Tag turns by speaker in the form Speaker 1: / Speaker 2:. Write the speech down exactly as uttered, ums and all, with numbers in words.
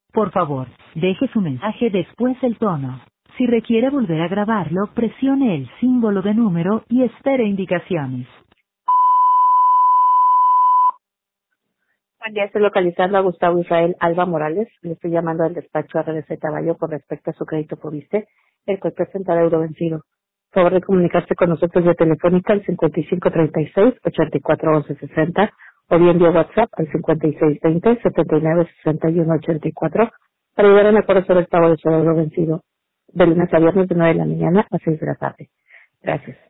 Speaker 1: Por favor, deje su mensaje después del tono. Si requiere volver a grabarlo, presione el símbolo de número y espere indicaciones.
Speaker 2: Buen día, estoy localizando a Gustavo Israel Alba Morales. Le estoy llamando al despacho R D C Taballo con respecto a su crédito Proviste, el cual presenta euro vencido. Por favor de comunicarse con nosotros vía telefónica al cincuenta y cinco treinta y seis, ochenta y cuatro once sesenta o bien vía WhatsApp al cincuenta y seis veinte, setenta y nueve sesenta y uno ochenta y cuatro para llegar a un acuerdo sobre el pago de su euro vencido de lunes a viernes de nueve de la mañana a seis de la tarde. Gracias.